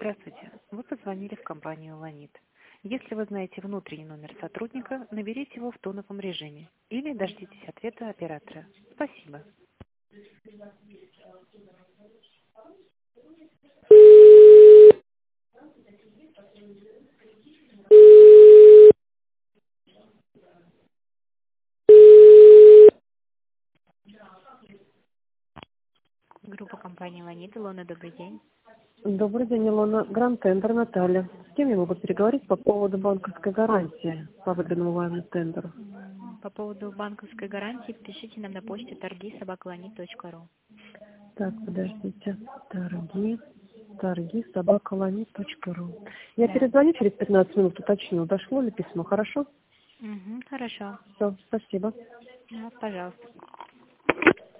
Здравствуйте. Вы позвонили в компанию «Ланит». Если вы знаете внутренний номер сотрудника, наберите его в тоновом режиме или дождитесь ответа оператора. Спасибо. Группа компании «Ланит». Илона, добрый день. Добрый день, Илона. Гранд Тендер, Наталья. С кем я могу переговорить по поводу банковской гарантии по выданному вами тендеру? По поводу банковской гарантии пишите нам на почте торги@lanit.ru. Так, подождите. торги@lanit.ru. Я перезвоню через 15 минут, уточню, дошло ли письмо, хорошо? Хорошо. Все, спасибо. Пожалуйста.